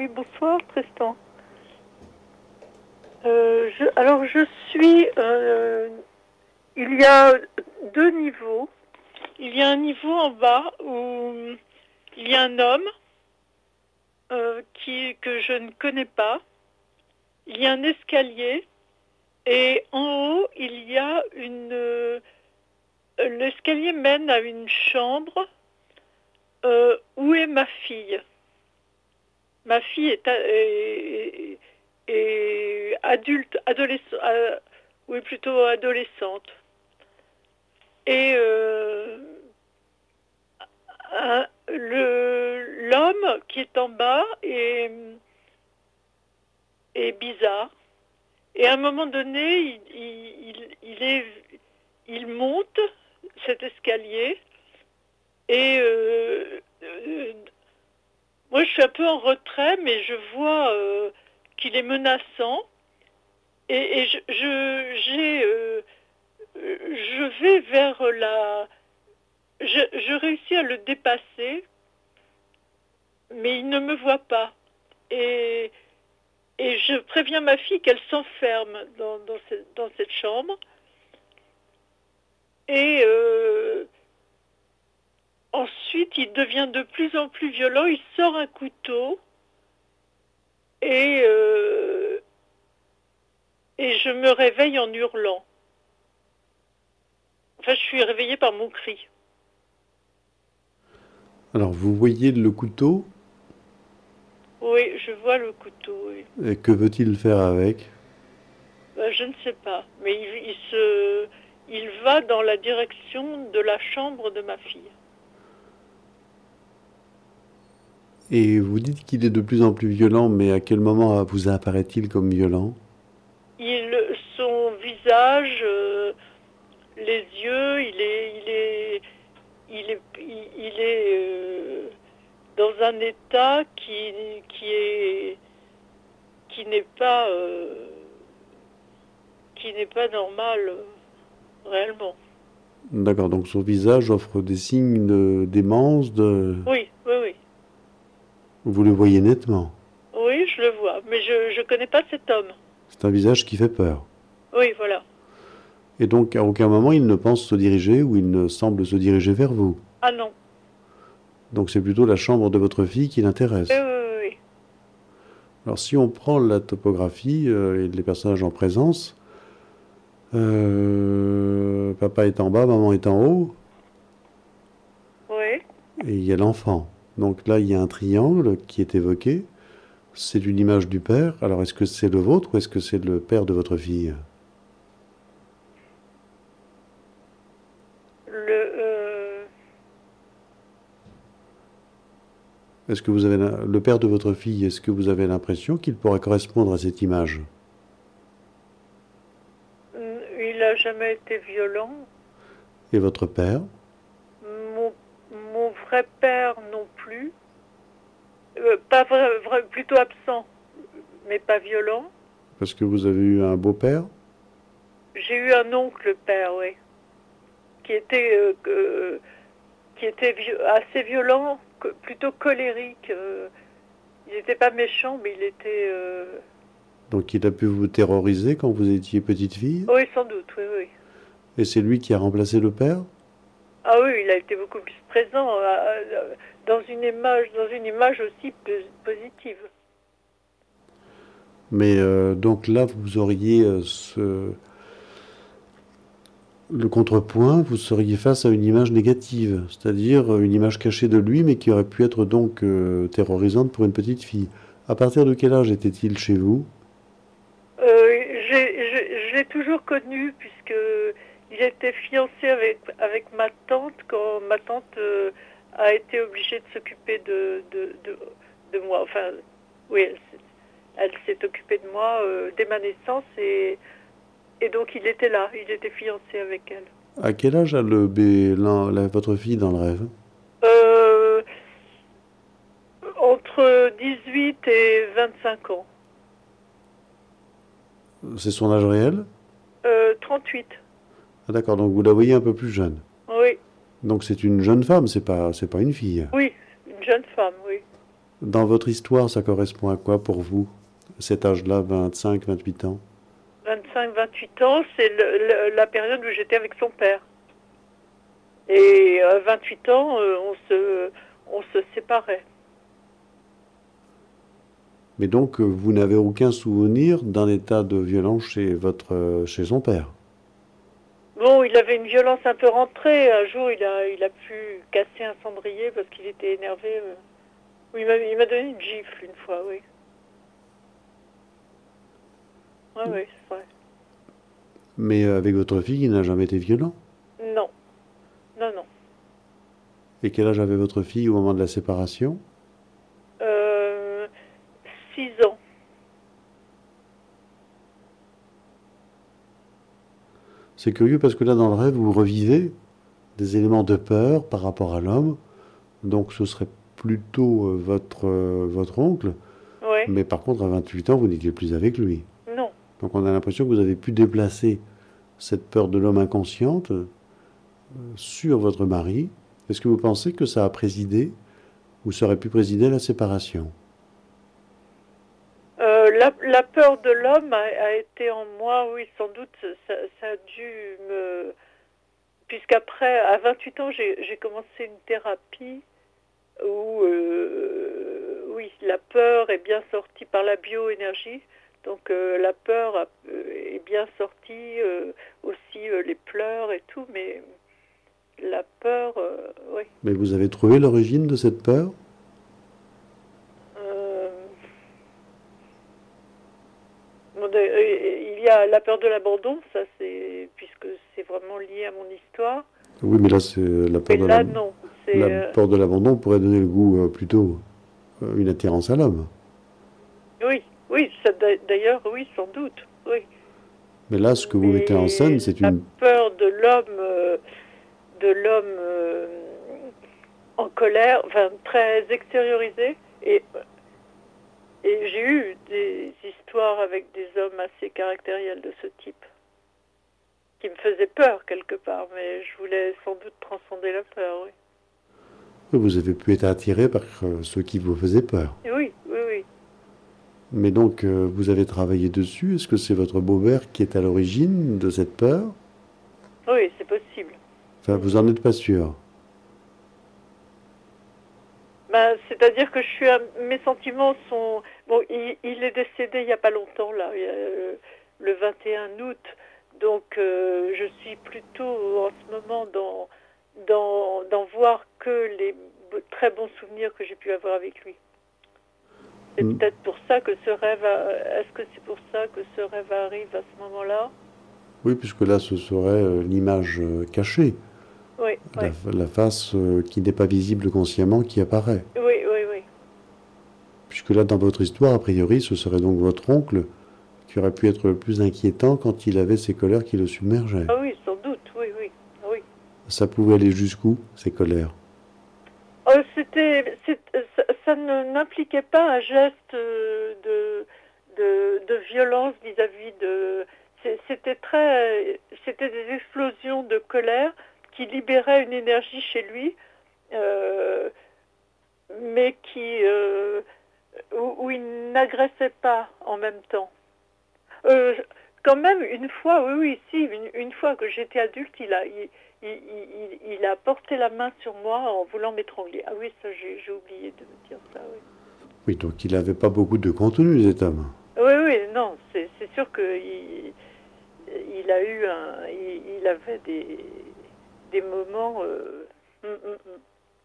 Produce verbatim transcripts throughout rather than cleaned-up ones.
Oui, bonsoir Tristan. Euh, je, alors je suis... Euh, il y a deux niveaux. Il y a un niveau en bas où il y a un homme euh, qui, que je ne connais pas. Il y a un escalier et en haut il y a une... Euh, l'escalier mène à une chambre euh, où est ma fille. Ma fille est, est, est adulte, adolescente, euh, oui plutôt adolescente. Et euh, un, le, l'homme qui est en bas est, est bizarre. Et à un moment donné, il, il, il, est, il monte cet escalier et euh, euh, moi je suis un peu en retrait, mais je vois euh, qu'il est menaçant et, et je, je, j'ai, euh, je vais vers la... Je, je réussis à le dépasser, mais il ne me voit pas. Et, et je préviens ma fille qu'elle s'enferme dans, dans, cette, dans cette chambre. Et euh, ensuite, il devient de plus en plus violent. Il sort un couteau. Et, euh, et je me réveille en hurlant. Enfin, je suis réveillée par mon cri. Alors, vous voyez le couteau? Oui, je vois le couteau, oui. Et que veut-il faire avec? Ben, je ne sais pas, mais il, il, se, il va dans la direction de la chambre de ma fille. Et vous dites qu'il est de plus en plus violent, mais à quel moment vous apparaît-il comme violent? Il, son visage, euh, les yeux, il est, il est, il est, il, il est euh, dans un état qui, qui est, qui n'est pas, euh, qui n'est pas normal euh, réellement. D'accord, donc son visage offre des signes de démence, de... Oui, oui, oui. Vous le voyez nettement. Oui, je le vois, mais je ne connais pas cet homme. C'est un visage qui fait peur. Oui, voilà. Et donc, à aucun moment, il ne pense se diriger ou il ne semble se diriger vers vous. Ah non. Donc, c'est plutôt la chambre de votre fille qui l'intéresse. Oui, oui, oui. Alors, si on prend la topographie euh, et les personnages en présence, euh, papa est en bas, maman est en haut. Oui. Et il y a l'enfant. Donc là, il y a un triangle qui est évoqué. C'est une image du père. Alors, est-ce que c'est le vôtre ou est-ce que c'est le père de votre fille? Le, euh... Est-ce que vous avez le père de votre fille, est-ce que vous avez l'impression qu'il pourrait correspondre à cette image? Il n'a jamais été violent. Et votre père? Mon, mon vrai père non plus. Euh, pas vrai, vrai, plutôt absent, mais pas violent. Parce que vous avez eu un beau-père? J'ai eu un oncle père, oui, qui était, euh, euh, qui était vi- assez violent, que, plutôt colérique. Euh, il n'était pas méchant, mais il était... Euh... Donc il a pu vous terroriser quand vous étiez petite fille? Oui, sans doute, oui, oui. Et c'est lui qui a remplacé le père? Ah oui, il a été beaucoup plus présent euh, dans une image, dans une image aussi positive. Mais euh, donc là, vous auriez euh, ce... le contrepoint, vous seriez face à une image négative, c'est-à-dire une image cachée de lui, mais qui aurait pu être donc euh, terrorisante pour une petite fille. À partir de quel âge était-il chez vous? euh, Je l'ai toujours connu, puisque il était fiancé avec, avec ma tante, quand ma tante euh, a été obligée de s'occuper de, de, de, de moi. Enfin, oui, elle, elle s'est occupée de moi euh, dès ma naissance, et, et donc il était là, il était fiancé avec elle. À quel âge a le, bé- la, la- votre fille dans le rêve? euh, Entre dix-huit et vingt-cinq ans. C'est son âge réel? euh, trente-huit. Ah, d'accord, donc vous la voyez un peu plus jeune. Oui. Donc c'est une jeune femme, c'est pas, c'est pas une fille. Oui, une jeune femme, oui. Dans votre histoire, ça correspond à quoi pour vous, cet âge-là, vingt-cinq, vingt-huit ans? vingt-cinq, vingt-huit ans, c'est le, le, la période où j'étais avec son père. Et à vingt-huit ans, euh, on se, on se séparait. Mais donc, euh, vous n'avez aucun souvenir d'un état de violence chez votre, euh, chez son père? Bon, il avait une violence un peu rentrée. Un jour, il a, il a pu casser un cendrier parce qu'il était énervé. euh. Oui, il m'a il m'a donné une gifle une fois, oui. Oui, oui, c'est vrai. Mais euh, avec votre fille, il n'a jamais été violent? Non, non, non. Et quel âge avait votre fille au moment de la séparation? Euh, six ans. C'est curieux parce que là, dans le rêve, vous revivez des éléments de peur par rapport à l'homme. Donc, ce serait plutôt euh, votre, euh, votre oncle. Oui, Mais par contre, à vingt-huit ans, vous n'étiez plus avec lui. non. Donc, on a l'impression que vous avez pu déplacer cette peur de l'homme inconsciente euh, sur votre mari. Est-ce que vous pensez que ça a présidé ou ça aurait pu présider à la séparation? Euh, la, la peur de l'homme a, a été en moi, oui, sans doute, ça, ça a dû me... Puisqu'après, à vingt-huit ans, j'ai j'ai commencé une thérapie où, euh, oui, la peur est bien sortie par la bioénergie. Donc euh, la peur a- euh, est bien sortie, euh, aussi euh, les pleurs et tout, mais la peur, euh, oui. Mais vous avez trouvé l'origine de cette peur? Euh, bon, de- euh, il y a la peur de l'abandon, ça c'est puisque c'est vraiment lié à mon histoire. Oui, mais là, c'est la peur Mais de là, l'ab- non. C'est la euh, peur de l'abandon pourrait donner le goût euh, plutôt euh, une attirance à l'homme. oui, oui, ça d'a- d'ailleurs, oui, sans doute, oui. Mais là, ce que vous mettez en scène, Mais c'est la une... peur de l'homme, euh, de l'homme euh, en colère, enfin très extériorisé. Et, et j'ai eu des histoires avec des hommes assez caractériels de ce type, qui me faisaient peur quelque part, mais je voulais sans doute transcender la peur, oui. Vous avez pu être attiré par euh, ceux qui vous faisaient peur. Et oui, oui, oui. Mais donc, euh, vous avez travaillé dessus. Est-ce que c'est votre beau-père qui est à l'origine de cette peur? Oui, c'est possible. Enfin, vous en êtes pas sûr. Ben, c'est-à-dire que je suis, un- mes sentiments sont... Bon, il, il est décédé il n'y a pas longtemps, là, il y a, euh, le vingt et un août. Donc, euh, je suis plutôt en ce moment dans, dans, dans voir que les b- très bons souvenirs que j'ai pu avoir avec lui. C'est Mm. peut-être pour ça que ce rêve... a- Est-ce que c'est pour ça que ce rêve arrive à ce moment-là? Oui, puisque là, ce serait euh, l'image euh, cachée, Oui, oui, la, la face euh, qui n'est pas visible consciemment qui apparaît. oui, oui, oui. Puisque là, dans votre histoire, a priori, ce serait donc votre oncle qui aurait pu être le plus inquiétant quand il avait ces colères qui le submergeaient. Ah oui, sans doute, oui, oui, oui. Ça pouvait aller jusqu'où, ces colères? Euh, c'était, c'est- ça, ça ne n'impliquait pas un geste euh, de, de, de violence vis-à-vis de. c'est- C'était très, c'était des explosions de colère qui libéraient une énergie chez lui, euh, mais qui, euh, où, où il n'agressait pas en même temps. Euh, Quand même, une fois, oui, oui, si, une, une fois que j'étais adulte, il a, il, il, il, il a porté la main sur moi en voulant m'étrangler. Ah oui, ça, j'ai j'ai oublié de me dire ça, oui. Oui, donc il n'avait pas beaucoup de contenu, cet homme. Oui, oui, non, c'est c'est sûr qu'il il a eu un, il, il avait des, des moments. Euh, hum, hum, hum.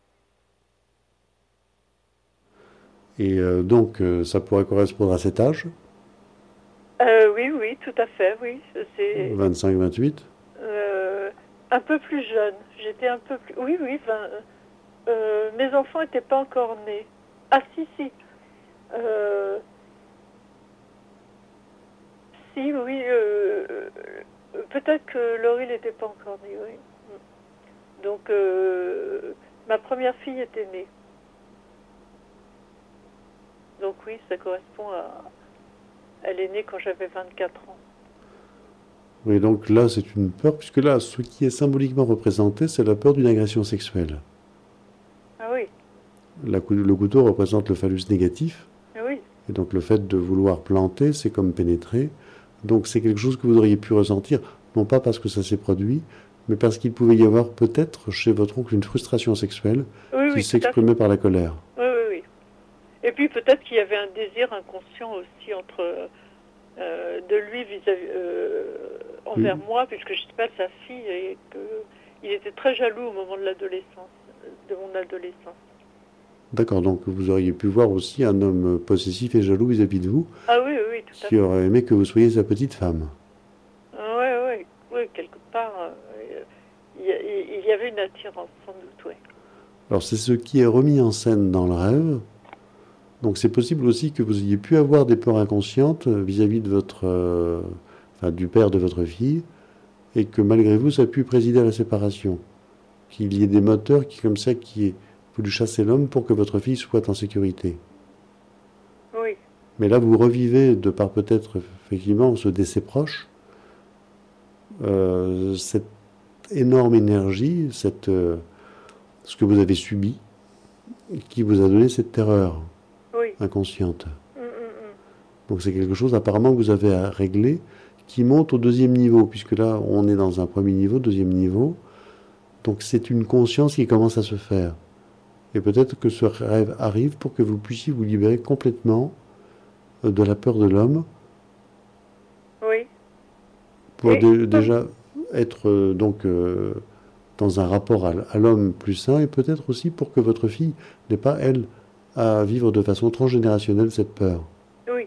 Et euh, donc, euh, ça pourrait correspondre à cet âge, Euh, oui, oui, tout à fait, oui. C'est vingt-cinq vingt-huit. euh, un peu plus jeune. J'étais un peu plus. Oui, oui, vingt, euh, mes enfants n'étaient pas encore nés. Ah, si, si. Euh, si, oui. Euh, euh, peut-être que Laurie n'était pas encore née, oui. Donc, euh, ma première fille était née. Donc, oui, ça correspond à. Elle est née quand j'avais vingt-quatre ans. Oui, donc là, c'est une peur, puisque là, ce qui est symboliquement représenté, c'est la peur d'une agression sexuelle. Ah oui. La cou- le couteau représente le phallus négatif. Oui, Et donc le fait de vouloir planter, c'est comme pénétrer. Donc c'est quelque chose que vous auriez pu ressentir, non pas parce que ça s'est produit, mais parce qu'il pouvait y avoir peut-être chez votre oncle une frustration sexuelle oui, qui oui, tout à fait. s'exprimait par la colère. Oui, oui, oui. Et puis peut-être qu'il y avait un désir inconscient aussi entre euh, de lui vis-à-vis euh, envers Oui. moi, puisque je n'étais pas sa fille, et qu'il était très jaloux au moment de l'adolescence, de mon adolescence. D'accord, donc vous auriez pu voir aussi un homme possessif et jaloux vis-à-vis de vous, Ah oui, oui, oui, tout à qui fait. aurait aimé que vous soyez sa petite femme. Oui, oui, oui, quelque part, euh, il, y a- il y avait une attirance, sans doute, oui. Alors c'est ce qui est remis en scène dans le rêve. Donc c'est possible aussi que vous ayez pu avoir des peurs inconscientes vis-à-vis de votre, euh, enfin, du père de votre fille, et que malgré vous, ça a pu présider à la séparation. Qu'il y ait des moteurs qui, comme ça, qui aient voulu chasser l'homme pour que votre fille soit en sécurité. Oui, Mais là, vous revivez, de par peut-être effectivement ce décès proche, euh, cette énorme énergie, cette, euh, ce que vous avez subi, qui vous a donné cette terreur oui. inconsciente. Mm, mm, mm. Donc c'est quelque chose apparemment que vous avez à régler, qui monte au deuxième niveau, puisque là, on est dans un premier niveau, deuxième niveau. Donc c'est une conscience qui commence à se faire. Et peut-être que ce rêve arrive pour que vous puissiez vous libérer complètement euh, de la peur de l'homme, Oui. pour Et dé- comme, déjà être euh, donc euh, dans un rapport à, l- à l'homme plus sain, et peut-être aussi pour que votre fille n'ait pas, elle, à vivre de façon transgénérationnelle cette peur. oui.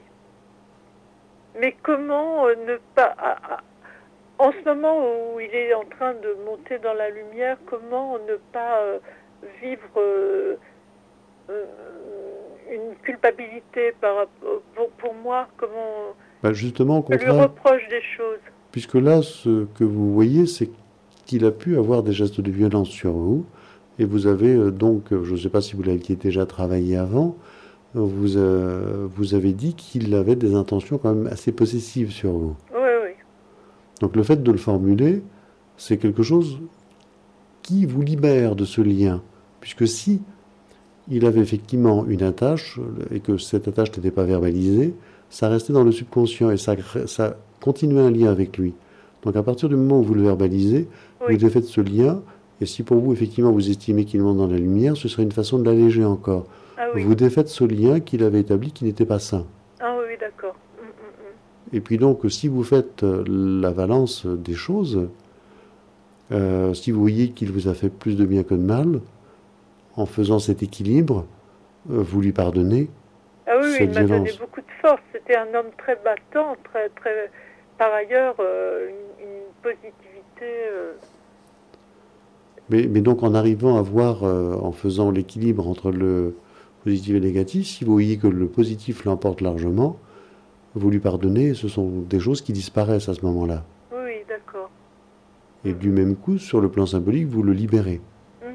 Mais comment euh, ne pas... à- à- en ce moment où il est en train de monter dans la lumière, comment ne pas euh, vivre euh, euh, une culpabilité par, rapport- pour, pour moi? Comment Ben, justement, au je lui contraire, reproche des choses? puisque là, ce que vous voyez, c'est qu'il a pu avoir des gestes de violence sur vous, et vous avez euh, donc, euh, je ne sais pas si vous l'aviez déjà travaillé avant, euh, vous, euh, vous avez dit qu'il avait des intentions quand même assez possessives sur vous. Oui, oui. Donc le fait de le formuler, c'est quelque chose qui vous libère de ce lien, puisque si il avait effectivement une attache, et que cette attache n'était pas verbalisée, ça restait dans le subconscient, et ça, crée- ça continuait un lien avec lui. Donc à partir du moment où vous le verbalisez, vous Oui. défaites ce lien, et si pour vous, effectivement, vous estimez qu'il monte dans la lumière, ce serait une façon de l'alléger encore. Ah oui. Vous défaites ce lien qu'il avait établi qui n'était pas sain. Ah oui, oui, d'accord. Mm, mm, Et puis donc, si vous faites euh, la balance des choses, euh, si vous voyez qu'il vous a fait plus de bien que de mal, en faisant cet équilibre, euh, vous lui pardonnez mm. Ah oui, oui, cette il m'a donné violence. beaucoup de force. C'était un homme très battant, très, très, par ailleurs, euh, une, une positivité. euh, Mais, mais donc en arrivant à voir, euh, en faisant l'équilibre entre le positif et le négatif, si vous voyez que le positif l'emporte largement, vous lui pardonnez, et ce sont des choses qui disparaissent à ce moment-là. Oui, oui, d'accord. Et du même coup, sur le plan symbolique, vous le libérez. Mm,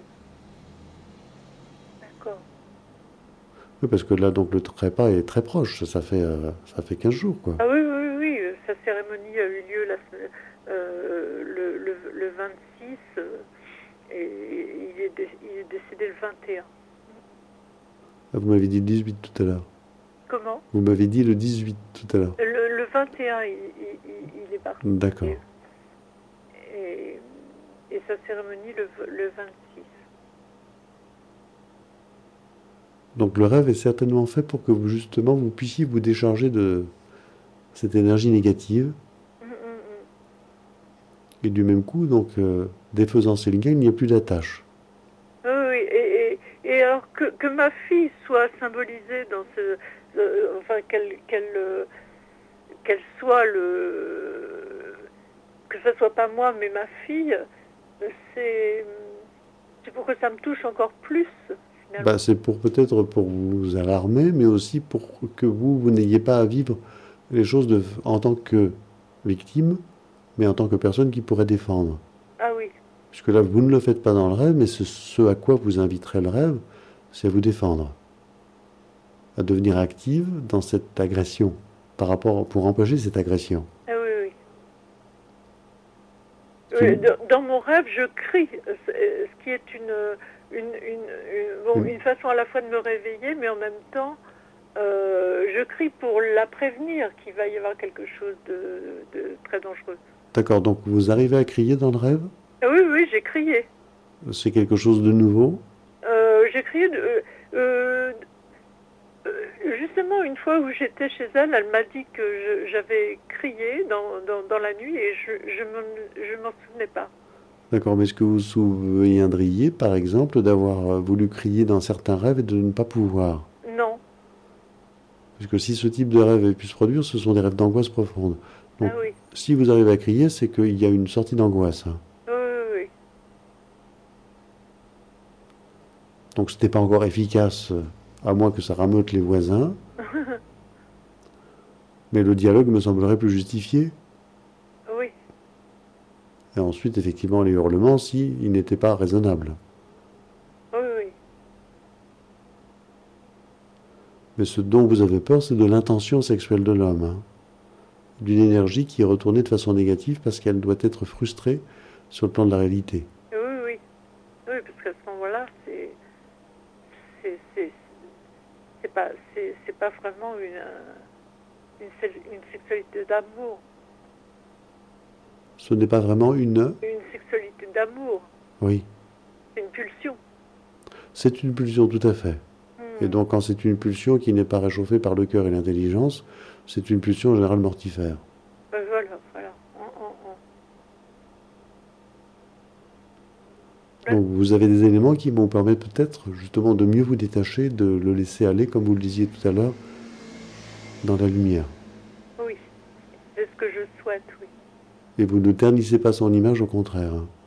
d'accord. Oui, parce que là, donc, le trépas est très proche, ça, ça fait, euh, ça fait quinze jours, quoi. Ah oui, oui, oui, oui, euh, sa cérémonie a eu lieu la, semaine- euh, le, le, le vingt-six euh, et il est, dé- il est décédé le vingt et un. Ah, vous m'avez dit le dix-huit tout à l'heure. Comment? Vous m'avez dit le dix-huit tout à l'heure. Le, le vingt et un, il, il, il- il est parti. D'accord. Et, et sa cérémonie le, le vingt-six. Donc le rêve est certainement fait pour que vous, justement, vous puissiez vous décharger de cette énergie négative. Mm, mm, mm. Et du même coup, donc, euh, défaisant ces liens, il n'y a plus d'attache. Oui, oui, et, et, et alors que, que ma fille soit symbolisée dans ce... euh, enfin, qu'elle qu'elle euh, qu'elle soit le... que ce soit pas moi, mais ma fille, c'est c'est pour que ça me touche encore plus, finalement. Bah, c'est pour peut-être pour vous alarmer, mais aussi pour que vous, vous n'ayez pas à vivre les choses de, en tant que victime, mais en tant que personne qui pourrait défendre. Ah oui, Puisque là, vous ne le faites pas dans le rêve, mais ce, ce à quoi vous inviterait le rêve, c'est à vous défendre, à devenir active dans cette agression, par rapport, pour empêcher cette agression. ah oui, oui. C'est- Oui, dans, dans mon rêve, je crie, ce ce qui est une, une, une, une- bon, Mm. une façon à la fois de me réveiller, mais en même temps, euh, je crie pour la prévenir qu'il va y avoir quelque chose de, de très dangereux. D'accord, donc vous arrivez à crier dans le rêve? Ah oui, oui, j'ai crié. C'est quelque chose de nouveau? Euh, j'ai crié de, euh, euh, euh, justement une fois où j'étais chez elle, elle m'a dit que je- j'avais crié dans, dans, dans la nuit et je je m'en je m'en souvenais pas. D'accord, mais est-ce que vous vous souviendriez, par exemple, d'avoir euh, voulu crier dans certains rêves et de ne pas pouvoir? Non. Puisque si ce type de rêve a pu se produire, ce sont des rêves d'angoisse profonde. Donc, Ah oui. si vous arrivez à crier, c'est qu'il y a une sortie d'angoisse, hein. Oui, oui, Donc, ce n'est pas encore efficace, euh, à moins que ça rameute les voisins, oui. mais le dialogue me semblerait plus justifié. Oui. Et ensuite, effectivement, les hurlements, si ils n'étaient pas raisonnables. Oui, oui. Mais ce dont vous avez peur, c'est de l'intention sexuelle de l'homme, hein. D'une énergie qui est retournée de façon négative parce qu'elle doit être frustrée sur le plan de la réalité. Oui, oui. Oui, parce qu'à ce moment-là, c'est c'est c'est c'est pas c'est c'est pas vraiment une euh, une, se- une sexualité d'amour, Ce n'est pas vraiment une... une sexualité d'amour, Oui, c'est une pulsion. c'est une pulsion tout à fait. Et Hmm. donc, quand c'est une pulsion qui n'est pas réchauffée par le cœur et l'intelligence, c'est une pulsion en général mortifère. Ben voilà, voilà. On- on- on- Donc, vous avez des éléments qui vont permettre peut-être justement de mieux vous détacher, de le laisser aller, comme vous le disiez tout à l'heure, dans la lumière. Oui, c'est ce que je souhaite, oui. Et vous ne ternissez pas son image, au contraire, hein.